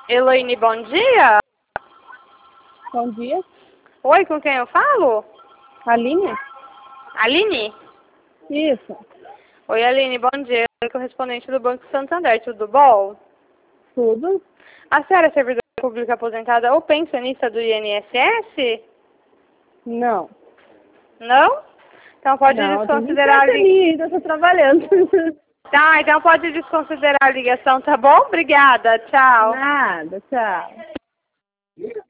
Elaine, bom dia. Bom dia. Oi, com quem eu falo? Aline? Aline? Isso. Oi, Aline, bom dia. Eu sou correspondente do Banco Santander, tudo bom? Tudo? A senhora é servidora pública aposentada ou pensionista do INSS? Não. Não? Então pode Não, eu tenho desconsiderar a 27 ligação. ainda, estou trabalhando. Tá, então pode desconsiderar a ligação, tá bom? Obrigada, tchau. Nada, tchau.